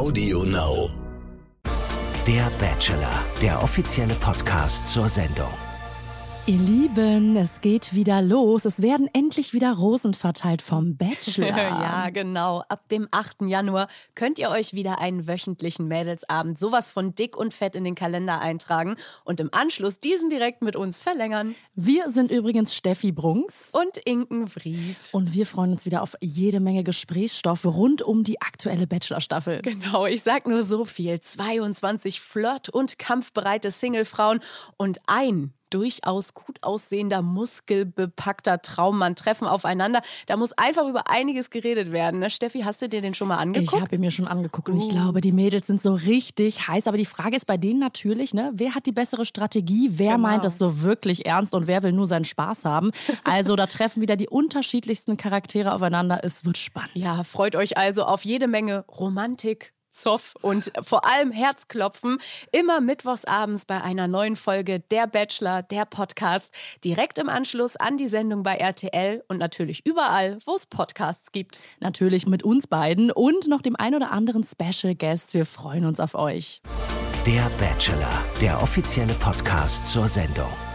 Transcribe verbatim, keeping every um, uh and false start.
Audio Now. Der Bachelor, der offizielle Podcast zur Sendung. Ihr Lieben, es geht wieder los. Es werden endlich wieder Rosen verteilt vom Bachelor. Ja, genau. Ab dem achten Januar könnt ihr euch wieder einen wöchentlichen Mädelsabend sowas von dick und fett in den Kalender eintragen und im Anschluss diesen direkt mit uns verlängern. Wir sind übrigens Steffi Brunks und Inken Vried. Und wir freuen uns wieder auf jede Menge Gesprächsstoff rund um die aktuelle Bachelor-Staffel. Genau, ich sag nur so viel. zweiundzwanzig flirt- und kampfbereite Singlefrauen und ein durchaus gut aussehender, muskelbepackter Traummann treffen aufeinander. Da muss einfach über einiges geredet werden. Ne? Steffi, hast du dir den schon mal angeguckt? Ich habe ihn mir schon angeguckt und uh. ich glaube, die Mädels sind so richtig heiß. Aber die Frage ist bei denen natürlich, ne, wer hat die bessere Strategie? Wer genau. meint das so wirklich ernst und wer will nur seinen Spaß haben? Also da treffen wieder die unterschiedlichsten Charaktere aufeinander. Es wird spannend. Ja, freut euch also auf jede Menge Romantik, Zoff und vor allem Herzklopfen. Immer mittwochsabends bei einer neuen Folge Der Bachelor, der Podcast. Direkt im Anschluss an die Sendung bei R T L und natürlich überall, wo es Podcasts gibt. Natürlich mit uns beiden und noch dem ein oder anderen Special Guest. Wir freuen uns auf euch. Der Bachelor, der offizielle Podcast zur Sendung.